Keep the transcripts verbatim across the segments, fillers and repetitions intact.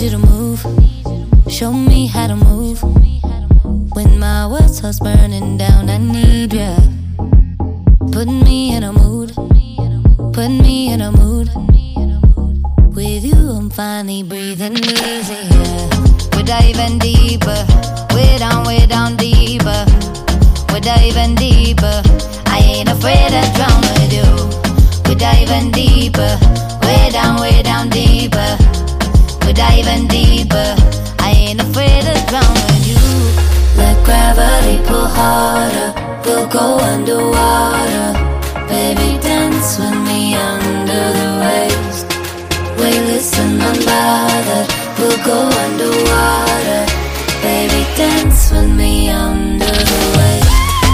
you to move, show me how to move. When my world starts burning down, I need ya. Put me in a mood, put me in a mood. With you I'm finally breathing easier. We're diving deeper, way down, way down deeper. We're diving deeper, I ain't afraid to drown with you. We're diving deeper, way down, way down deeper. We're diving deeper, I ain't afraid to drown with you. Let gravity pull harder, we'll go underwater. Baby, dance with me under the waves. Weightless and unbothered, we'll go underwater. Baby, dance with me under the waves.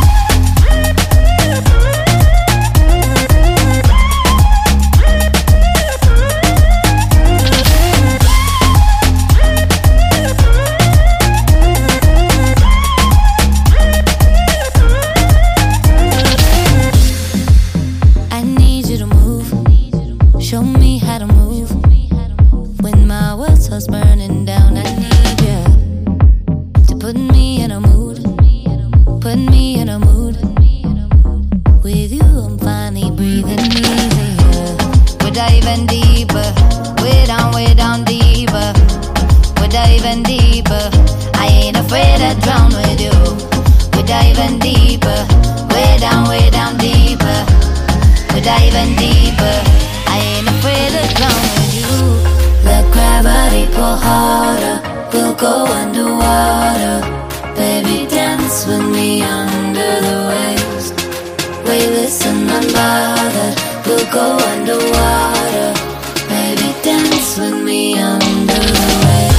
Show me how to move. When my world starts burning down, I need ya to put me in a mood, put me in a mood. With you I'm finally breathing easier. We're diving deeper, way down, way down deeper. We're diving deeper, I ain't afraid to drown with you. We're diving deeper, way down, way down deeper. We're diving deeper, I ain't afraid to drown with you. Let gravity pull harder, we'll go underwater. Baby, dance with me under the waves. Weightless and unbothered, we'll go underwater. Baby, dance with me under the waves.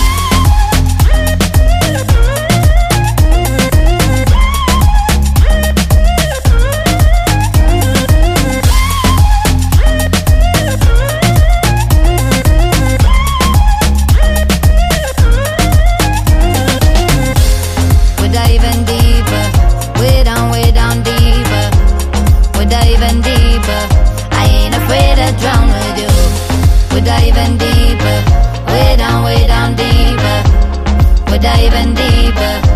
Drown with you. We're diving deeper, way down, way down deeper. We're diving deeper.